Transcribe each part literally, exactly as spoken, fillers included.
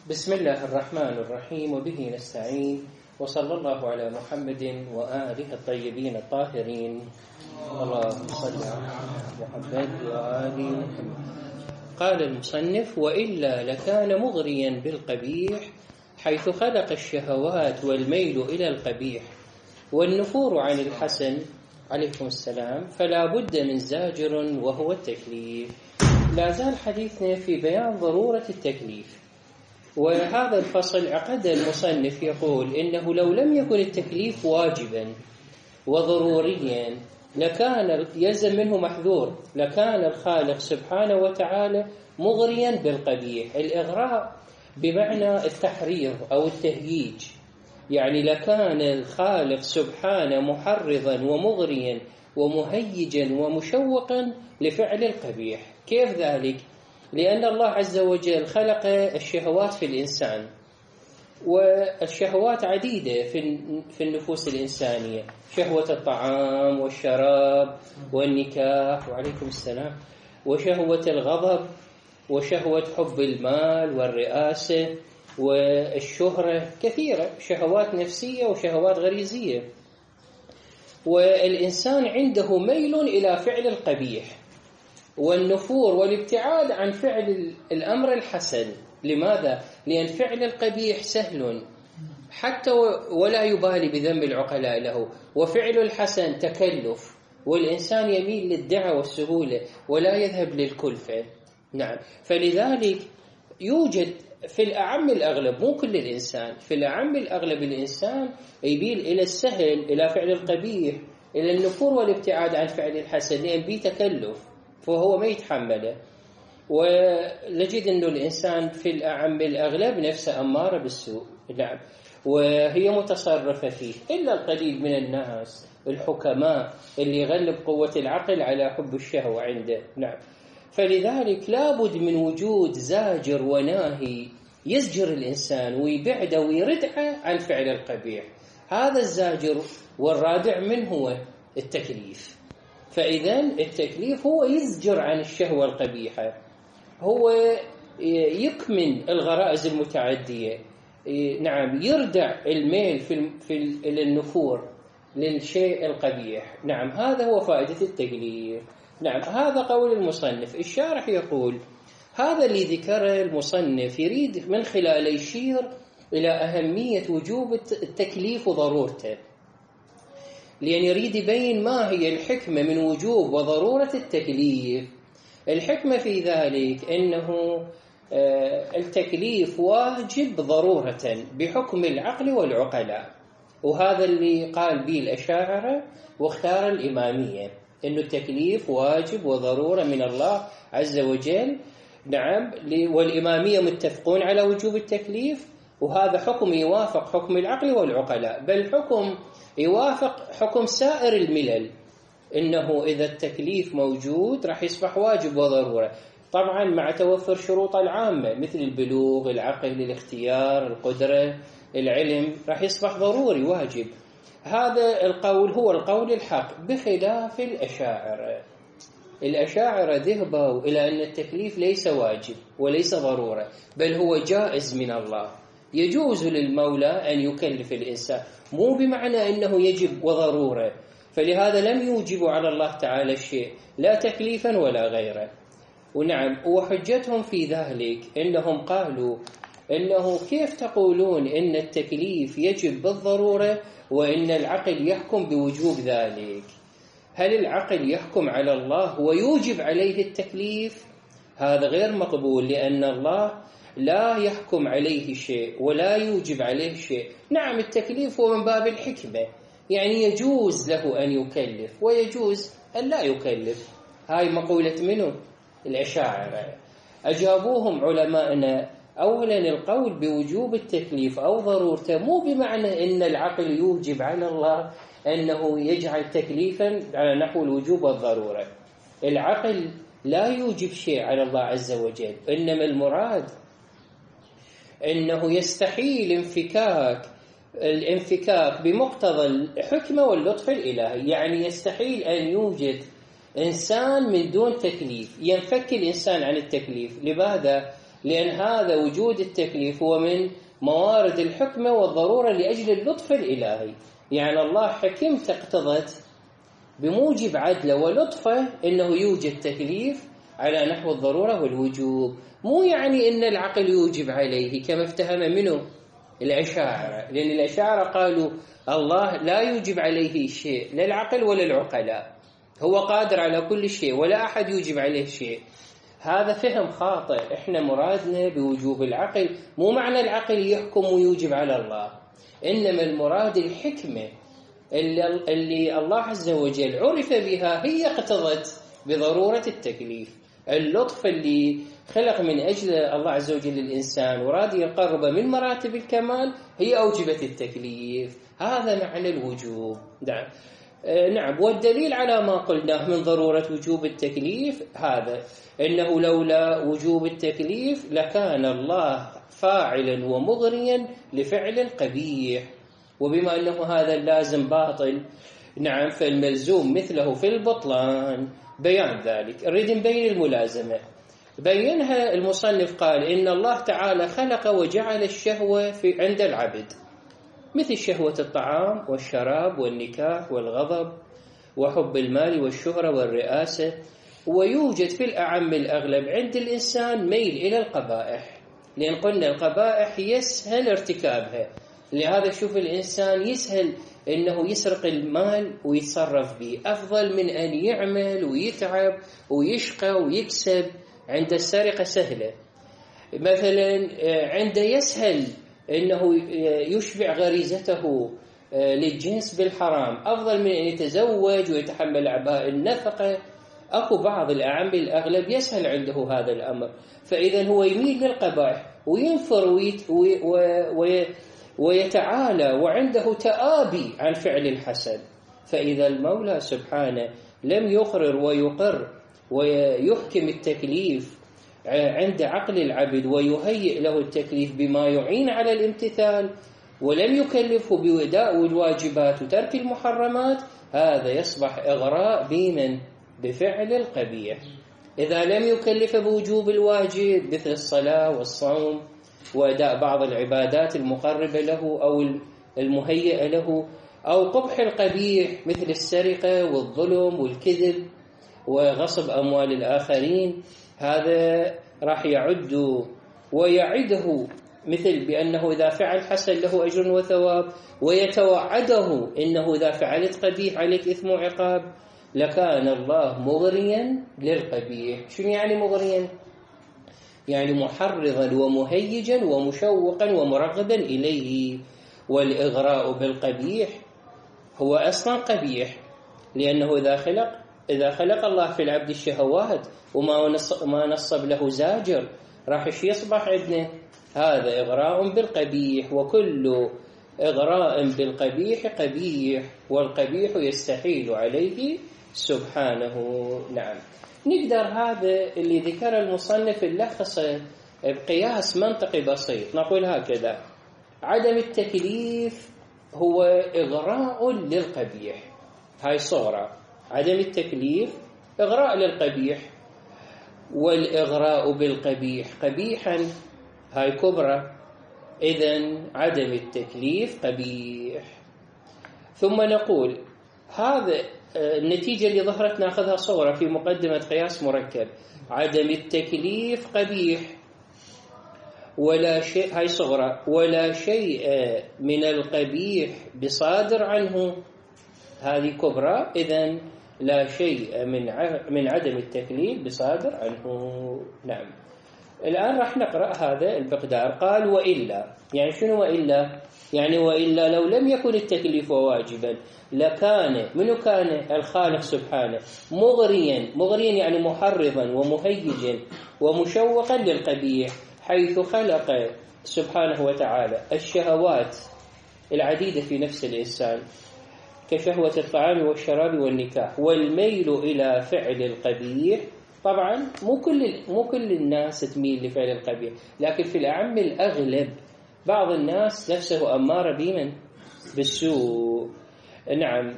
بسم الله الرحمن الرحيم وبه نستعين وصلى الله على محمد وآله الطيبين الطاهرين. اللهم صل على محمد وآل محمد. قال المصنف: وإلا لكان مغريا بالقبيح حيث خلق الشهوات والميل إلى القبيح والنفور عن الحسن عليكم السلام، فلا بد من زاجر وهو التكليف. لا زال حديثنا في بيان ضرورة التكليف، وهذا الفصل عقد المصنف يقول إنه لو لم يكن التكليف واجبا وضروريا لكان يلزم منه محذور، لكان الخالق سبحانه وتعالى مغريا بالقبيح. الإغراء بمعنى التحريض أو التهييج، يعني لكان الخالق سبحانه محرضا ومغريا ومهيجا ومشوقا لفعل القبيح. كيف ذلك؟ لأن الله عز وجل خلق الشهوات في الإنسان، والشهوات عديدة في النفوس الإنسانية: شهوة الطعام والشراب والنكاح وعليكم السلام، وشهوة الغضب، وشهوة حب المال والرئاسة والشهرة، كثيرة شهوات نفسية وشهوات غريزية. والإنسان عنده ميل إلى فعل القبيح والنفور والابتعاد عن فعل الأمر الحسن. لماذا؟ لأن فعل القبيح سهل حتى ولا يبالي بذنب العقلاء له، وفعل الحسن تكلف، والإنسان يميل للدعة والسهولة ولا يذهب للكلفة. نعم، فلذلك يوجد في الأعم الأغلب، مو كل الإنسان، في الأعم الأغلب الإنسان يميل إلى السهل، إلى فعل القبيح، إلى النفور والابتعاد عن فعل الحسن، لأن بيه تكلف فهو ما يتحمله. ونجد أنه الإنسان في الأعم الأغلب نفسه أمارة بالسوء، نعم، وهي متصرفة فيه، إلا القليل من الناس الحكماء اللي يغلب قوة العقل على حب الشهوة عنده. نعم، فلذلك لابد من وجود زاجر وناهي يزجر الإنسان ويبعده ويردعه عن فعل القبيح. هذا الزاجر والرادع منه هو التكليف. فإذا التكليف هو يزجر عن الشهوة القبيحة، هو يكمن الغرائز المتعدية، نعم، يردع الميل في في النفور للشيء القبيح. نعم، هذا هو فائدة التكليف. نعم، هذا قول المصنف. الشارح يقول هذا اللي ذكره المصنف يريد من خلاله يشير إلى أهمية وجوب التكليف وضرورته، لأن يريد يبين ما هي الحكمة من وجوب وضرورة التكليف. الحكمة في ذلك أنه التكليف واجب ضرورة بحكم العقل والعقلاء، وهذا اللي قال به الأشاعرة واختار الإمامية، أن التكليف واجب وضرورة من الله عز وجل. نعم، والإمامية متفقون على وجوب التكليف، وهذا حكم يوافق حكم العقل والعقلاء، بل حكم يوافق حكم سائر الملل، إنه إذا التكليف موجود راح يصبح واجب وضرورة، طبعا مع توفر شروط العامة مثل البلوغ، العقل، الاختيار، القدرة، العلم، راح يصبح ضروري واجب. هذا القول هو القول الحق، بخلاف الأشاعرة. الأشاعرة ذهبوا إلى أن التكليف ليس واجب وليس ضرورة، بل هو جائز من الله، يجوز للمولى أن يكلف الإنسان، مو بمعنى أنه يجب وضرورة، فلهذا لم يوجبوا على الله تعالى الشيء لا تكليفا ولا غيره. ونعم، وحجتهم في ذلك إنهم قالوا إنه كيف تقولون إن التكليف يجب بالضرورة وإن العقل يحكم بوجوب ذلك؟ هل العقل يحكم على الله ويوجب عليه التكليف؟ هذا غير مقبول، لأن الله لا يحكم عليه شيء ولا يوجب عليه شيء. نعم، التكليف هو من باب الحكمة، يعني يجوز له أن يكلف ويجوز أن لا يكلف. هاي مقولة منه الأشاعرة. أجابوهم علماءنا: أولا القول بوجوب التكليف أو ضرورته مو بمعنى أن العقل يوجب على الله أنه يجعل تكليفا على نحو الوجوب والضرورة. العقل لا يوجب شيء على الله عز وجل، إنما المراد أنه يستحيل انفكاك الانفكاك بمقتضى الحكمة واللطف الإلهي، يعني يستحيل أن يوجد إنسان من دون تكليف، ينفك الإنسان عن التكليف. لماذا؟ لأن هذا وجود التكليف هو من موارد الحكمة والضرورة لأجل اللطف الإلهي. يعني الله حكمته اقتضت بموجب عدله ولطفه أنه يوجد تكليف على نحو الضرورة والوجوب، مو يعني أن العقل يوجب عليه كما افتهم منه الأشاعرة، لأن الأشاعرة قالوا الله لا يوجب عليه شيء، لا العقل ولا العقلاء، هو قادر على كل شيء ولا أحد يوجب عليه شيء. هذا فهم خاطئ. إحنا مرادنا بوجوب العقل مو معنى العقل يحكم ويوجب على الله، إنما المراد الحكمة اللي, اللي الله عز وجل عرف بها هي اقتضت بضرورة التكليف. اللطف اللي خلق من أجل الله عز وجل الإنسان وراد يقرب من مراتب الكمال هي أوجبت التكليف. هذا معنى الوجوب. نعم نعم والدليل على ما قلناه من ضرورة وجوب التكليف هذا، إنه لولا وجوب التكليف لكان الله فاعلا ومغريا لفعل قبيح، وبما أنه هذا اللازم باطل نعم فالملزوم مثله في البطلان. بيان ذلك نريد نبين الملازمة. بينها المصنف قال إن الله تعالى خلق وجعل الشهوة في عند العبد مثل شهوة الطعام والشراب والنكاح والغضب وحب المال والشهرة والرئاسة، ويوجد في الأعم الأغلب عند الإنسان ميل إلى القبائح، لأن قلنا القبائح يسهل ارتكابها. لهذا شوف الإنسان يسهل إنه يسرق المال ويتصرف به أفضل من أن يعمل ويتعب ويشقى ويكسب. عند السرقة سهلة مثلا، عند يسهل إنه يشبع غريزته للجنس بالحرام أفضل من أن يتزوج ويتحمل أعباء النفقة. أكو بعض الأعم الأغلب يسهل عنده هذا الأمر، فإذا هو يميل للقبائح وينفر ويت وي وي ويتعالى وعنده تآبي عن فعل الحسن. فإذا المولى سبحانه لم يقرر ويقر ويحكم التكليف عند عقل العبد ويهيئ له التكليف بما يعين على الامتثال، ولم يكلفه بوداء الواجبات وترك المحرمات، هذا يصبح إغراء بمن بفعل القبيح. إذا لم يكلف بوجوب الواجب مثل الصلاة والصوم وأداء بعض العبادات المقربة له أو المهيئة له، أو قبح القبيح مثل السرقة والظلم والكذب وغصب أموال الآخرين، هذا راح يعد ويعده مثل بأنه إذا فعل حسن له أجر وثواب، ويتوعده إنه إذا فعلت قبيح عليك إثم وعقاب. لكان الله مغريا للقبيح. شو يعني مغريا؟ يعني محرضا ومهيجا ومشوقا ومرغبا إليه. والإغراء بالقبيح هو أصلا قبيح، لأنه إذا خلق إذا خلق الله في العبد الشهوات وما نصب له زاجر راح يصبح عندنا هذا إغراء بالقبيح، وكل إغراء بالقبيح قبيح، والقبيح يستحيل عليه سبحانه. نعم نقدر هذا اللي ذكر المصنف اللخصه بقياس منطقي بسيط، نقول هكذا: عدم التكليف هو إغراء للقبيح، هاي صورة عدم التكليف إغراء للقبيح، والإغراء بالقبيح قبيحا هاي كبرى، إذن عدم التكليف قبيح. ثم نقول هذا النتيجة اللي ظهرت ناخذها صورة في مقدمة قياس مركب: عدم التكليف قبيح ولا شيء، هاي صغرى، ولا شيء من القبيح بصادر عنه، هذه كبرى، إذن لا شيء من من عدم التكليف بصادر عنه. نعم الآن راح نقرأ هذا المقدار. قال: وإلا، يعني شنو وإلا؟ يعني وإلا لو لم يكن التكليف واجبا لكان منو كان الخالق سبحانه مغريا، مغريا يعني محرضا ومهيجا ومشوقا للقبيح، حيث خلق سبحانه وتعالى الشهوات العديدة في نفس الإنسان كشهوة الطعام والشراب والنكاح والميل إلى فعل القبيح. طبعا مو كل مو كل الناس تميل لفعل القبيح، لكن في الأعم الأغلب بعض الناس نفسه أمارة بمن بالسوء. نعم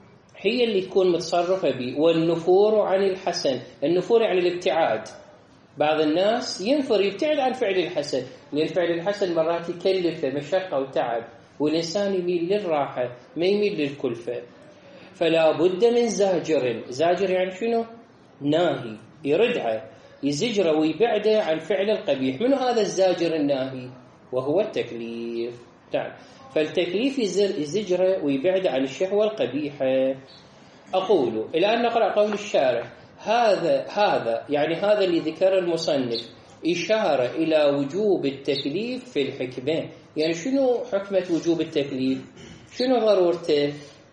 هي اللي تكون متصرفة به. والنفور عن الحسن، النفور يعني الابتعاد، بعض الناس ينفر يبتعد عن فعل الحسن، لأن فعل الحسن مرات يكلفه مشقة وتعب، والإنسان يميل للراحة ما يميل للكلفة. فلا بد من زاجر. زاجر يعني شنو؟ ناهي، يردعه يزجره ويبعده عن فعل القبيح. منو هذا الزاجر الناهي؟ وهو التكليف. نعم، فالتكليف يزجره ويبعده عن الشهوة القبيحة. أقول الآن نقرأ قول الشارح. هذا هذا يعني هذا اللي ذكر المصنف إشارة إلى وجوب التكليف في الحكمة. يعني شنو حكمة وجوب التكليف؟ شنو ضرورته؟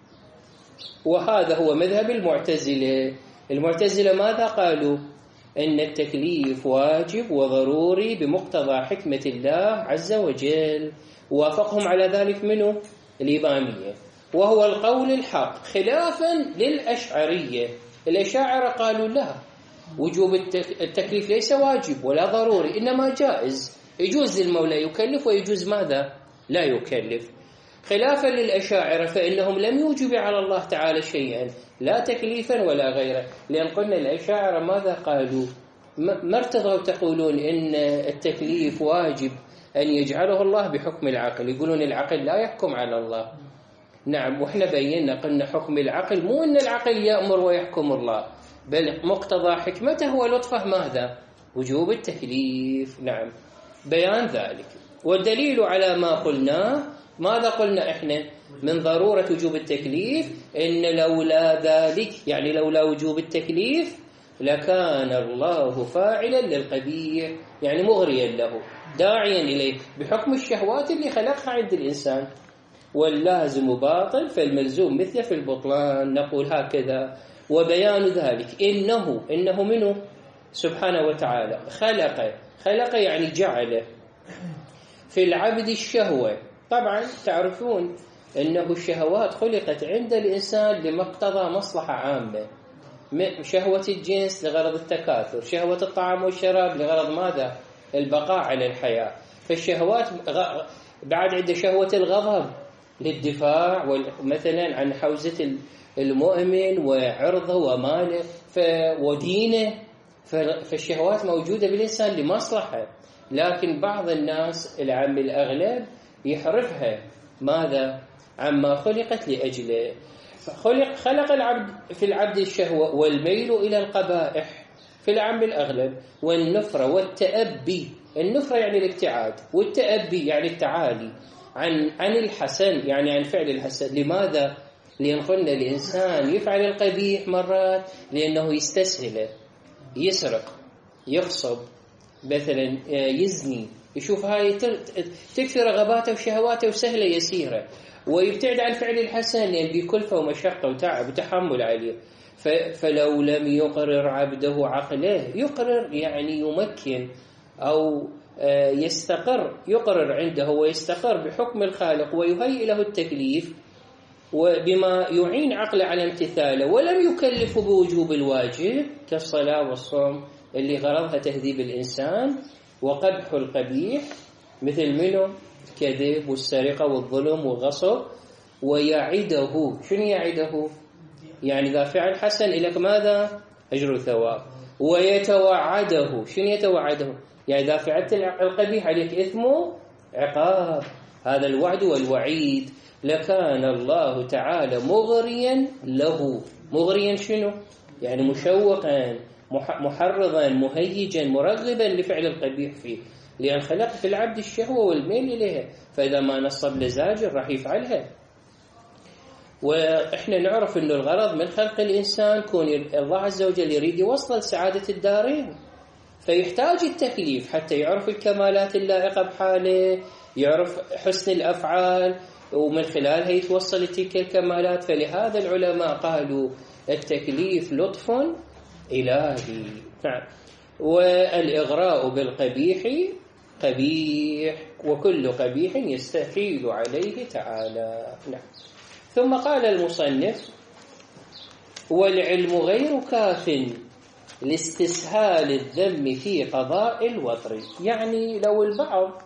وهذا هو مذهب المعتزلة. المعتزلة ماذا قالوا؟ إن التكليف واجب وضروري بمقتضى حكمة الله عز وجل. وافقهم على ذلك منه الإمامية، وهو القول الحق، خلافا للأشعرية. الأشاعرة قالوا لا، وجوب التكليف ليس واجب ولا ضروري، إنما جائز، يجوز للمولى يكلف ويجوز ماذا؟ لا يكلف. خلافا للأشاعرة فإنهم لم يوجبوا على الله تعالى شيئا، لا تكليفا ولا غيره. لأن قلنا الأشاعرة ماذا قالوا؟ ما ارتضوا تقولون إن التكليف واجب أن يجعله الله بحكم العقل، يقولون العقل لا يحكم على الله. نعم، وإحنا بينا قلنا حكم العقل مو أن العقل يأمر ويحكم الله، بل مقتضى حكمته ولطفه ماذا؟ وجوب التكليف. نعم، بيان ذلك. والدليل على ما قلناه، ماذا قلنا إحنا من ضرورة وجوب التكليف؟ إن لولا ذلك، يعني لولا وجوب التكليف لكان الله فاعلا للقبيح، يعني مغريا له داعيا إليه بحكم الشهوات اللي خلقها عند الإنسان. واللازم باطل فالملزوم مثله في البطلان، نقول هكذا. وبيان ذلك إنه إنه منه سبحانه وتعالى خلق خلق يعني جعل في العبد الشهوة. طبعا تعرفون أنه الشهوات خلقت عند الإنسان لمقتضى مصلحة عامة. شهوة الجنس لغرض التكاثر، شهوة الطعام والشراب لغرض ماذا؟ البقاء على الحياة. فالشهوات بعد عند شهوة الغضب للدفاع مثلا عن حوزة المؤمن وعرضه وماله ودينه. فالشهوات موجودة بالإنسان لمصلحة، لكن بعض الناس العام الأغلب يحرفها ماذا؟ عما خلقت لأجله. خلق خلق العبد في العبد الشهوة والميل إلى القبائح في العام الأغلب، والنفرة والتأبي. النفرة يعني الابتعاد، والتأبي يعني التعالي عن عن الحسن، يعني عن فعل الحسن. لماذا؟ لأن قلنا الإنسان يفعل القبيح مرات لأنه يستسهل، يسرق، يغصب، مثلا يزني، يشوف هاي تكثر رغباته وشهواته وسهلة يسيرة، ويبتعد عن فعل الحسن لأن بكلفة ومشقة وتعب وتحمل عليه. فلو لم يقرر عبده عقله، يقرر يعني يمكن أو يستقر، يقرر عنده ويستقر بحكم الخالق ويهيئ له التكليف وبما يعين عقله على امتثاله، ولم يكلفه بوجوب الواجب كالصلاة والصوم اللي غرضها تهذيب الإنسان وقبح القبيح مثل منه الكذب والسرقة والظلم والغصب. ويعده، شنو يعده؟ يعني إذا فعل حسن إليك ماذا؟ أجر ثواب. ويتوعده، شنو يتوعده؟ يعني إذا فعلت القبيح عليك إثمه عقاب. هذا الوعد والوعيد. لكان الله تعالى مغريا له. مغريا شنو؟ يعني مشوقا، محرضا، مهيجا، مرغبا لفعل القبيح فيه، لأن خلق في العبد الشهوة والميل إليها، فإذا ما نصب لزاجر راح يفعلها. وإحنا نعرف أن الغرض من خلق الإنسان كون الله عز وجل يريد يوصل سعادة الدارين، فيحتاج التكليف حتى يعرف الكمالات اللائقة بحاله، يعرف حسن الأفعال، ومن خلالها يتوصل تلك الكمالات. فلهذا العلماء قالوا التكليف لطف إلهي. نعم. والإغراء بالقبيح قبيح، وكل قبيح يستحيل عليه تعالى. نعم. ثم قال المصنف: والعلم غير كاف لاستسهال الذم في قضاء الوطر. يعني لو البعض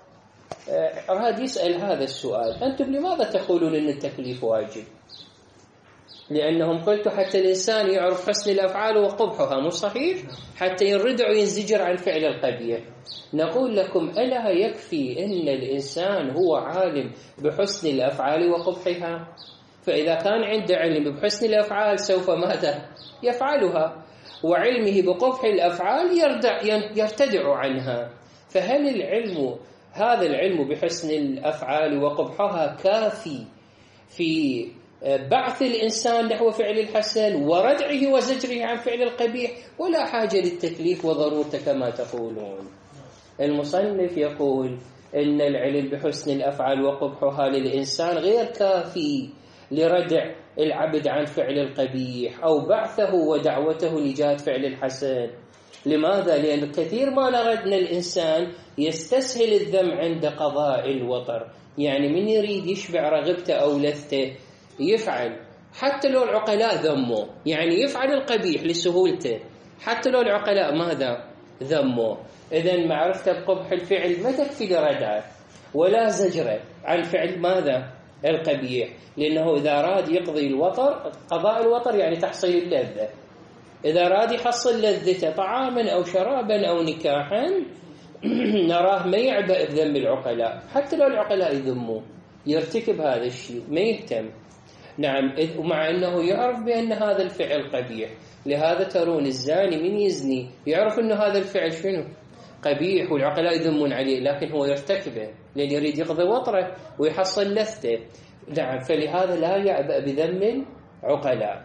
أراد يسأل هذا السؤال: أنتم لماذا تقولون أن التكليف واجب؟ لأنهم قلت حتى الإنسان يعرف حسن الأفعال وقبحها، مو صحيح؟ حتى يردع وينزجر عن فعل القبيح. نقول لكم ألا يكفي أن الإنسان هو عالم بحسن الأفعال وقبحها؟ فإذا كان عنده علم بحسن الأفعال سوف ماذا؟ يفعلها، وعلمه بقبح الأفعال يردع يرتدع عنها. فهل العلم هذا العلم بحسن الأفعال وقبحها كافي في بعث الإنسان نحو فعل الحسن وردعه وزجره عن فعل القبيح، ولا حاجة للتكليف وضرورته كما تقولون؟ المصنف يقول إن العلم بحسن الأفعال وقبحها للإنسان غير كافي لردع العبد عن فعل القبيح أو بعثه ودعوته لجهة فعل الحسن. لماذا؟ لأن كثير ما لردنا الإنسان يستسهل الذم عند قضاء الوطر، يعني من يريد يشبع رغبته أو لذته يفعل حتى لو العقلاء ذموا، يعني يفعل القبيح لسهولته حتى لو العقلاء ماذا؟ ذموا. إذن معرفته بقبح الفعل ما تكفي لردعه ولا زجره عن فعل ماذا؟ القبيح، لأنه إذا أراد يقضي الوطر، قضاء الوطر يعني تحصيل اللذة، إذا أراد يحصل لذته طعاما أو شرابا أو نكاحا نراه ما يعبأ بذنب العقلاء حتى لو العقلاء يذموه، يرتكب هذا الشيء ما يهتم. نعم، ومع أنه يعرف بأن هذا الفعل قبيح. لهذا ترون الزاني من يزني يعرف أنه هذا الفعل شنو؟ قبيح، والعقلاء يذمون عليه، لكن هو يرتكبه لأن يريد يقضي وطره ويحصل لذته. نعم، فلهذا لا يعبأ بذنب العقلاء.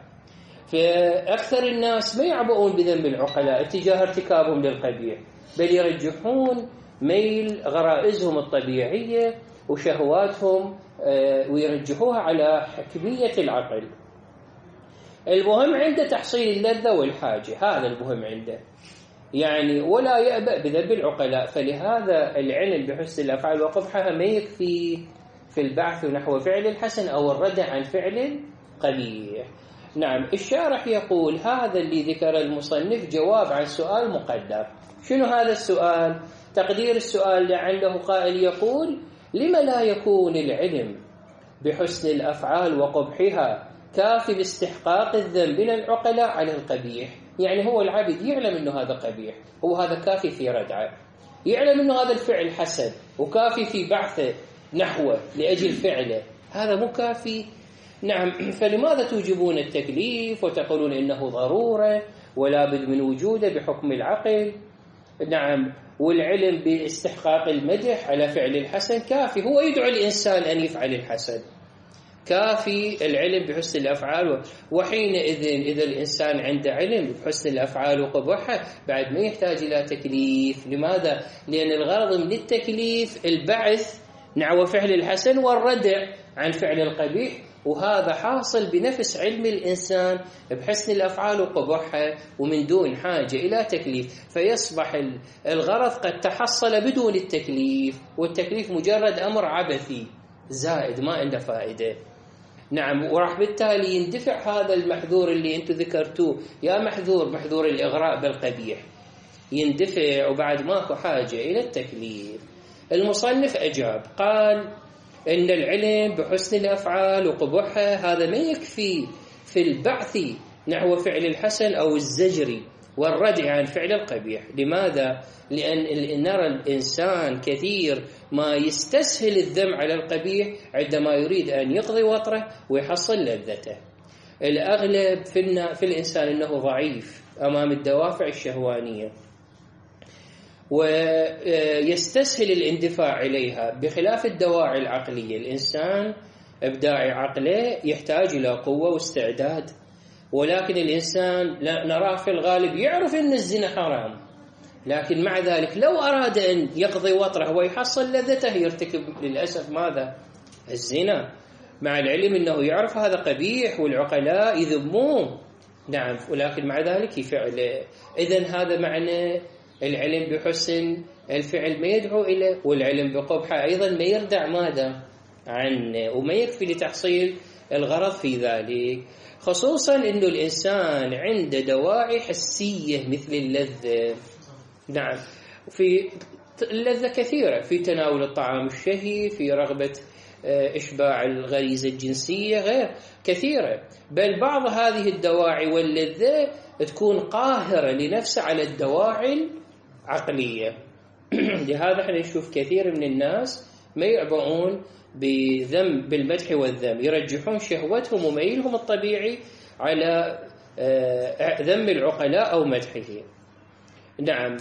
فأكثر الناس ما يعبؤون بذنب العقلاء اتجاه ارتكابهم للقبيح، بل يرجحون ميل غرائزهم الطبيعية وشهواتهم ويرجحوها على حكمية العقل. المهم عنده تحصيل اللذة والحاجة، هذا المهم عنده، يعني ولا يأبأ بذنب العقلاء. فلهذا العلم بحسن الأفعال وقبحها ما يكفي في البعث نحو فعل الحسن أو الردع عن فعل قبيح. نعم، الشارح يقول هذا اللي ذكر المصنف جواب عن سؤال مقدر. شنو هذا السؤال؟ تقدير السؤال لعله قائل يقول: لما لا يكون العلم بحسن الأفعال وقبحها كافي باستحقاق الذنب من العقلاء على القبيح؟ يعني هو العبد يعلم أنه هذا قبيح، هو هذا كافي في ردعه، يعلم أنه هذا الفعل حسن وكافي في بعثه نحوه لأجل فعله، هذا مو كافي؟ نعم، فلماذا توجبون التكليف وتقولون إنه ضرورة ولا بد من وجوده بحكم العقل؟ نعم، والعلم باستحقاق المدح على فعل الحسن كافي، هو يدعو الإنسان أن يفعل الحسن، كافي العلم بحسن الأفعال. وحينئذ إذا الإنسان عنده علم بحسن الأفعال وقبحها بعد ما يحتاج إلى تكليف. لماذا؟ لأن الغرض من التكليف البعث نحو فعل الحسن والردع عن فعل القبيح، وهذا حاصل بنفس علم الإنسان بحسن الأفعال وقبحها ومن دون حاجة إلى تكليف، فيصبح الغرض قد تحصل بدون التكليف، والتكليف مجرد أمر عبثي زائد ما عنده فائدة. نعم، وراح بالتالي يندفع هذا المحذور اللي انتم ذكرتوه، يا محذور محذور الإغراء بالقبيح، يندفع وبعد ماكو حاجة إلى التكليف. المصنف أجاب قال إن العلم بحسن الأفعال وقبحها هذا ما يكفي في البعث نحو فعل الحسن أو الزجر والردع عن فعل القبيح. لماذا؟ لأن نرى الإنسان كثير ما يستسهل الذم على القبيح عندما يريد أن يقضي وطره ويحصل لذته. الأغلب في, في الإنسان أنه ضعيف أمام الدوافع الشهوانية ويستسهل الاندفاع إليها، بخلاف الدواعي العقلية. الإنسان إبداعي عقله يحتاج إلى قوة واستعداد، ولكن الإنسان نراه في الغالب يعرف أن الزنا حرام، لكن مع ذلك لو أراد أن يقضي وطره ويحصل لذته يرتكب للأسف ماذا؟ الزنا، مع العلم أنه يعرف هذا قبيح والعقلاء يذموه. نعم، ولكن مع ذلك يفعل. إذن هذا معنى العلم بحسن الفعل ما يدعو إليه، والعلم بقبحه أيضا ما يردع ماذا عنه، وما يكفي لتحصيل الغرض في ذلك، خصوصا أنه الإنسان عنده دواعي حسية مثل اللذة. نعم، في اللذة كثيرة، في تناول الطعام الشهي، في رغبة إشباع الغريزة الجنسية، غير كثيرة. بل بعض هذه الدواعي واللذة تكون قاهرة لنفسها على الدواعي العقلية. لهذا احنا نشوف كثير من الناس ما يعبؤون بذم بالمدح والذم، يرجحون شهوتهم وميلهم الطبيعي على ذم العقلاء أو مدحه. نعم،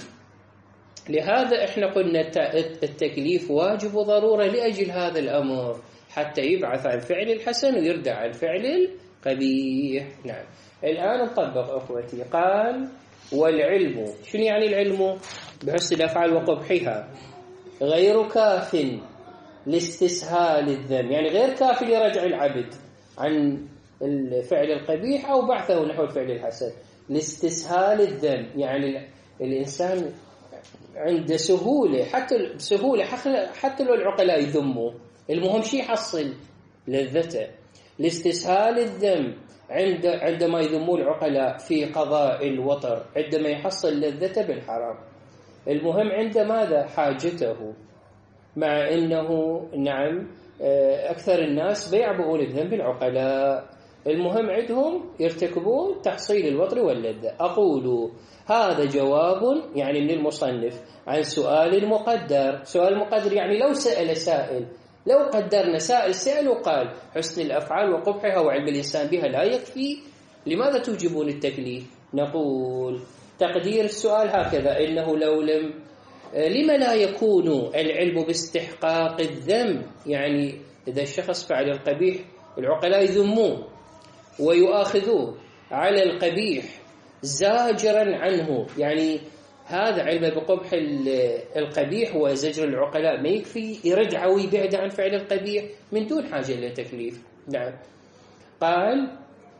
لهذا احنا قلنا التكليف واجب وضرورة لأجل هذا الأمر، حتى يبعث عن فعل الحسن ويردع عن فعل القبيح. نعم، الآن نطبق أخوتي. قال والعلم، شنو يعني العلم؟ بحسن الأفعال وقبحها غير كاف لاستسهال الذم، يعني غير كاف لرجع العبد عن الفعل القبيح أو بعثه نحو الفعل الحسن. لاستسهال الذم يعني الإنسان عند سهولة، حتى سهولة حتى لو العقلاء يذموا، المهم شيء يحصل لذته. لاستسهال الذم عند عندما يذموا العقلاء في قضاء الوطر، عندما يحصل لذته بالحرام. المهم عند ماذا؟ حاجته. مع أنه نعم أكثر الناس بيعبؤون بذنب العقلاء، المهم عندهم يرتكبون تحصيل الوطر واللذة. أقول هذا جواب يعني من المصنف عن سؤال مقدر. سؤال مقدر يعني لو سأل سائل، لو قدرنا سائل سأل وقال حسن الأفعال وقبحها وعلم الإنسان بها لا يكفي، لماذا توجبون التكليف؟ نقول تقدير السؤال هكذا: إنه لو لم لما لا يكون العلم باستحقاق الذم؟ يعني إذا الشخص فعل القبيح العقلاء يذموه ويؤاخذوه على القبيح زاجرا عنه، يعني هذا علم بقبح القبيح وزجر العقلاء ما يكفي، يرجع ويبعد عن فعل القبيح من دون حاجة إلى تكليف. نعم، قال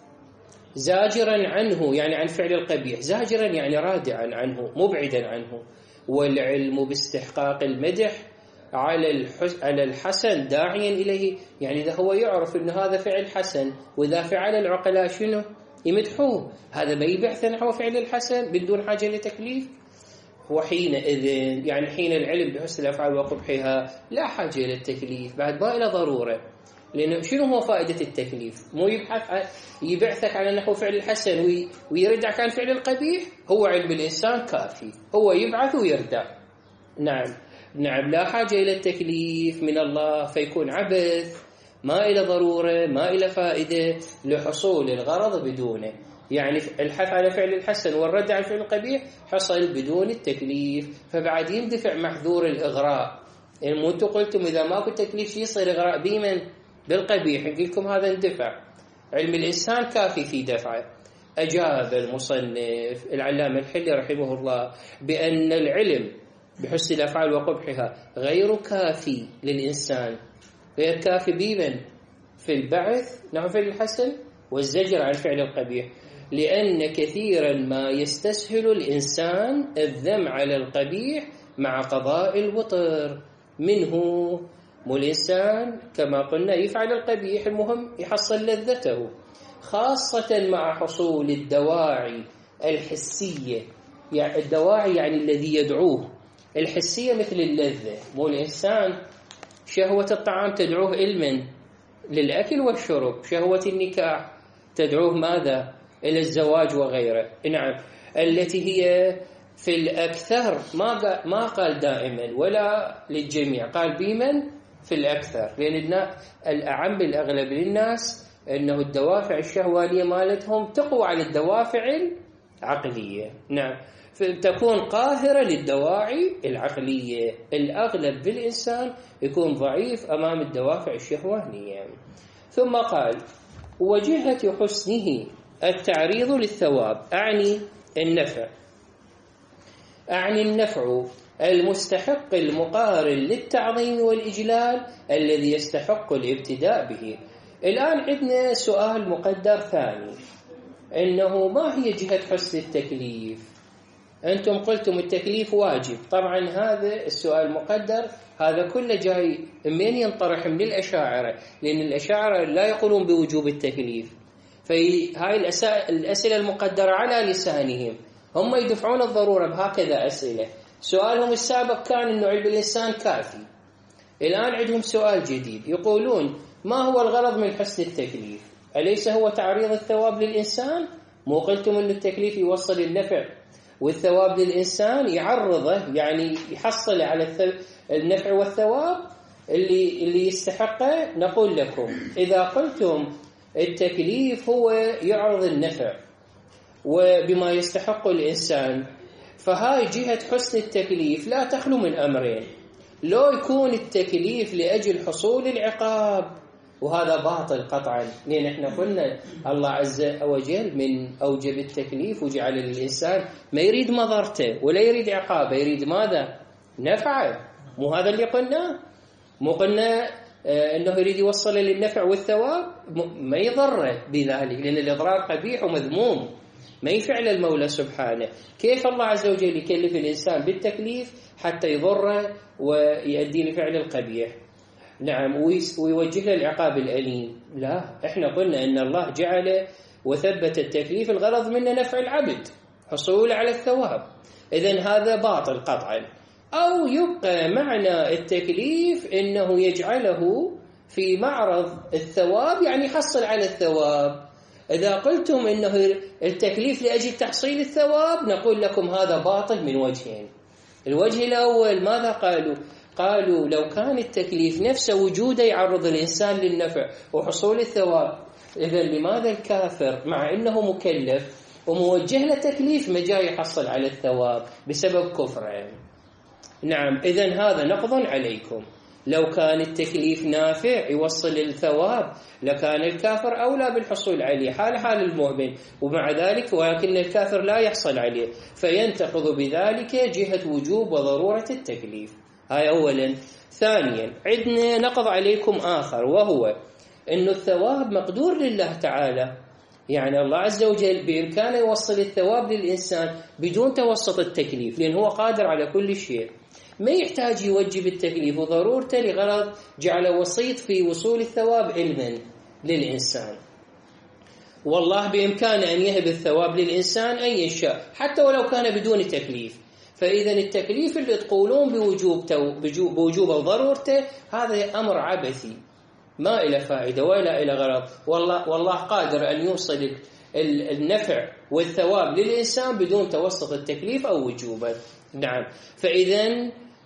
زاجرا عنه يعني عن فعل القبيح، زاجرا يعني رادعا عنه مبعدا عنه. والعلم باستحقاق المدح على على الحسن داعيا إليه، يعني إذا هو يعرف أن هذا فعل حسن وإذا فعل العقلاء شنو يمدحوه، هذا ما يبعث نحو فعل الحسن بدون حاجة لتكليف. وحينئذ يعني حين العلم بحسن الأفعال وقبحها لا حاجة إلى التكليف، بعد ما إلى ضرورة. لأنه شنو هو فائدة التكليف؟ مو يبحث يبعثك على نحو فعل الحسن ويردعك عن فعل القبيح، هو علم الإنسان كافي، هو يبعث ويردع. نعم نعم، لا حاجة إلى التكليف من الله، فيكون عبث ما إلى ضرورة ما إلى فائدة لحصول الغرض بدونه. يعني الحث على فعل الحسن والرد على فعل القبيح حصل بدون التكليف، فبعد يندفع محذور الإغراء. يعني انتم قلتم إذا ماكو تكليف شي يصير إغراء بمن؟ بالقبيح. يقول لكم هذا اندفع، علم الإنسان كافي في دفعه. أجاب المصنف العلامة الحلي رحمه الله بأن العلم بحسن الأفعال وقبحها غير كافي للإنسان، غير كافي بمن؟ في البعث نحو فعل الحسن والزجر عن فعل القبيح، لأن كثيرا ما يستسهل الإنسان الذم على القبيح مع قضاء الوطر منه. مو الإنسان كما قلنا يفعل القبيح، المهم يحصل لذته، خاصة مع حصول الدواعي الحسية. يعني الدواعي يعني الذي يدعوه الحسية مثل اللذة. مو الإنسان شهوة الطعام تدعوه علما للأكل والشرب، شهوة النكاح تدعوه ماذا؟ إلى الزواج وغيره. نعم، التي هي في الأكثر ما ما قال دائما ولا للجميع، قال بمن؟ في الأكثر، لأن الأعم الأغلب للناس أنه الدوافع الشهوانية مالتهم تقوى على الدوافع العقلية. نعم، فتكون قاهرة للدواعي العقلية. الأغلب بالإنسان يكون ضعيف أمام الدوافع الشهوانية. ثم قال وجهة حسنه التعريض للثواب، أعني النفع أعني النفع المستحق المقارن للتعظيم والإجلال الذي يستحق الابتداء به. الآن عندنا سؤال مقدر ثاني، إنه ما هي جهة حسن التكليف؟ أنتم قلتم التكليف واجب، طبعا هذا السؤال مقدر، هذا كله جاي من ينطرح من الأشاعرة، لأن الأشاعرة لا يقولون بوجوب التكليف، فهاي الأسئلة المقدرة على لسانهم هم يدفعون الضرورة بهكذا أسئلة. سؤالهم السابق كان إنه علم الإنسان كافي، الآن عندهم سؤال جديد، يقولون ما هو الغرض من حسن التكليف؟ أليس هو تعريض الثواب للإنسان؟ مو قلتم أن التكليف يوصل النفع والثواب للإنسان، يعرضه يعني يحصل على النفع والثواب اللي اللي يستحقه. نقول لكم إذا قلتم التكليف هو يعرض النفع وبما يستحق الإنسان، فهاي جهة حسن التكليف لا تخلو من أمرين: لو يكون التكليف لأجل حصول العقاب، وهذا باطل قطعا، لأن احنا قلنا الله عز وجل من أوجب التكليف وجعل للإنسان ما يريد مضرته ولا يريد عقابه، يريد ماذا؟ نفعه. مو هذا اللي قلنا؟ مو قلنا آه أنه يريد يوصل للنفع والثواب؟ ما يضره بذلك، لأن الإضرار قبيح ومذموم، ما يفعل المولى سبحانه. كيف الله عز وجل يكلف الإنسان بالتكليف حتى يضره ويؤدي لفعل القبيح؟ نعم، ويوجه له العقاب الأليم. لا، احنا قلنا ان الله جعل وثبت التكليف الغرض منه نفع العبد، حصول على الثواب، اذن هذا باطل قطعا. او يبقى معنى التكليف انه يجعله في معرض الثواب، يعني يحصل على الثواب. اذا قلتم انه التكليف لاجل تحصيل الثواب، نقول لكم هذا باطل من وجهين. الوجه الاول ماذا قالوا؟ قالوا لو كان التكليف نفسه وجوده يعرض الإنسان للنفع وحصول الثواب، إذن لماذا الكافر مع أنه مكلف وموجه له تكليف ما جاي يحصل على الثواب بسبب كفره؟ نعم، إذن هذا نقض عليكم. لو كان التكليف نافع يوصل الثواب لكان الكافر أولى بالحصول عليه حال حال المؤمن، ومع ذلك ولكن الكافر لا يحصل عليه، فينتقض بذلك جهة وجوب وضرورة التكليف. هاي أولا. ثانيا، عندنا نقض عليكم آخر، وهو أن الثواب مقدور لله تعالى، يعني الله عز وجل بإمكانه يوصل الثواب للإنسان بدون توسط التكليف، لأن هو قادر على كل شيء، ما يحتاج يوجب التكليف وضرورته لغرض جعل وسيط في وصول الثواب علما للإنسان. والله بإمكانه أن يهب الثواب للإنسان أن يشاء حتى ولو كان بدون تكليف. فإذا التكليف اللي تقولون بوجوب بوجوب وضرورته هذا أمر عبثي ما إلى فائدة ولا إلى غرض. والله والله قادر أن يوصل النفع والثواب للإنسان بدون توسط التكليف أو وجوبه. نعم، فإذا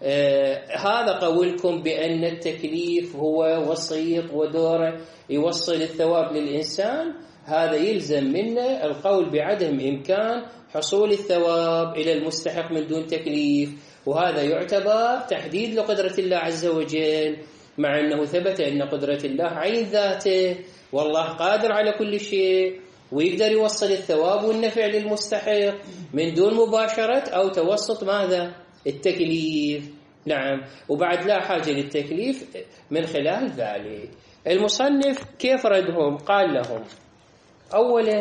آه هذا قولكم بأن التكليف هو وسيط ودوره يوصل الثواب للإنسان، هذا يلزم منه القول بعدم إمكان حصول الثواب إلى المستحق من دون تكليف، وهذا يعتبر تحديد لقدرة الله عز وجل، مع أنه ثبت أن قدرة الله عين ذاته، والله قادر على كل شيء ويقدر يوصل الثواب والنفع للمستحق من دون مباشرة أو توسط ماذا؟ التكليف. نعم، وبعد لا حاجة للتكليف من خلال ذلك. المصنف كيف ردهم؟ قال لهم أولا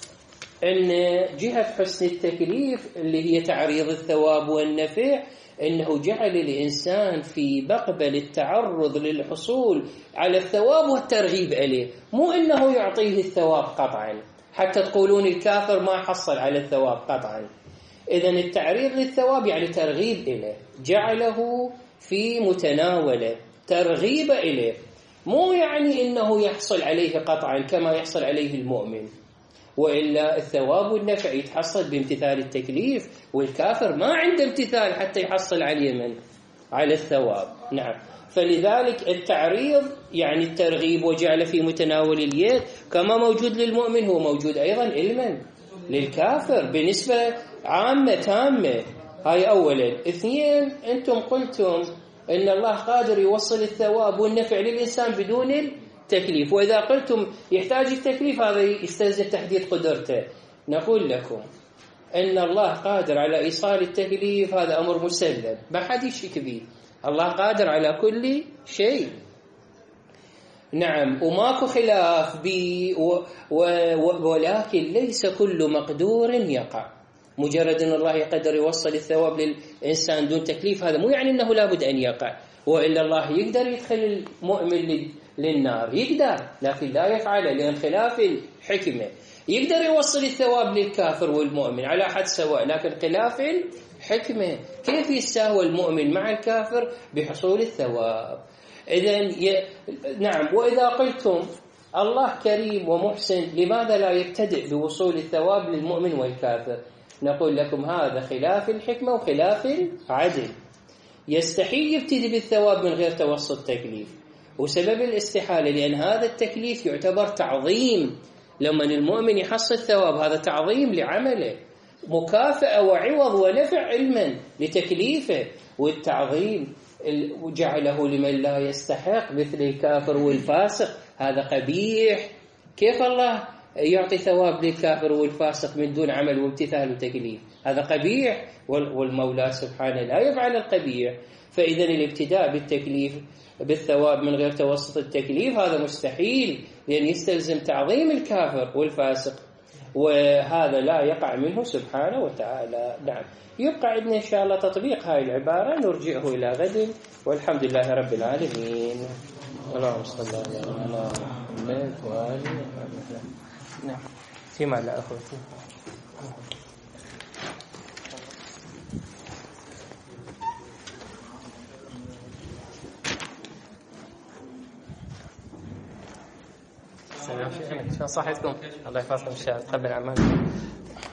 أن جهة حسن التكليف اللي هي تعريض الثواب والنفع، أنه جعل الإنسان في بقبل التعرض للحصول على الثواب والترغيب عليه، مو أنه يعطيه الثواب قطعا حتى تقولون الكافر ما حصل على الثواب قطعا. إذن التعريض للثواب يعني ترغيب إليه، جعله في متناوله، ترغيب إليه، مو يعني أنه يحصل عليه قطعا كما يحصل عليه المؤمن، وإلا الثواب والنفع يتحصل بامتثال التكليف، والكافر ما عنده امتثال حتى يحصل عليه من على الثواب. نعم، فلذلك التعريض يعني الترغيب وجعل في متناول اليد كما موجود للمؤمن هو موجود أيضا علما للكافر بنسبة عامة تامة. هاي أولا. اثنين، أنتم قلتم أن الله قادر يوصل الثواب والنفع للإنسان بدون التكليف، وإذا قلتم يحتاج التكليف هذا يستلزم تحديد قدرته. نقول لكم أن الله قادر على إيصال التكليف، هذا أمر مسلم ما حد يشك به، الله قادر على كل شيء. نعم، وماكو خلاف به، ولكن ليس كل مقدور يقع. مجرد أن الله يقدر يوصل الثواب للإنسان دون تكليف هذا مو يعني أنه لابد أن يقع، وإلا الله يقدر يدخل المؤمن للنار، يقدر، لكن لا يفعله لأن خلاف الحكمة. يقدر يوصل الثواب للكافر والمؤمن على حد سواء، لكن خلاف حكمة. كيف يستهوى المؤمن مع الكافر بحصول الثواب؟ إذن ي... نعم. وإذا قلتم الله كريم ومحسن لماذا لا يبتدئ بوصول الثواب للمؤمن والكافر؟ نقول لكم هذا خلاف الحكمة وخلاف العدل. يستحيل يبتدئ بالثواب من غير توسط تكليف، وسبب الاستحالة لأن هذا التكليف يعتبر تعظيم. لما المؤمن يحصل ثواب هذا تعظيم لعمله، مكافأة وعوض ونفع علما لتكليفه، والتعظيم وجعله لمن لا يستحق مثل الكافر والفاسق، هذا قبيح. كيف الله يعطي ثواب للكافر والفاسق من دون عمل وامتثال وتكليف؟ هذا قبيح، والمولى سبحانه لا يفعل القبيح. فإذا الابتداء بالتكليف بالثواب من غير توسط التكليف هذا مستحيل، لأن يستلزم تعظيم الكافر والفاسق، وهذا لا يقع منه سبحانه وتعالى. نعم. يبقى عندنا إن شاء الله تطبيق هاي العبارة نرجعه إلى غد، والحمد لله رب العالمين. اللهم صل على محمد وآله وصحبه. نعم. فيما لا أخوتي. السلام عليكم. شلون صحتكم؟ الله يحفظكم إن شاء الله. تقبل أعمالكم.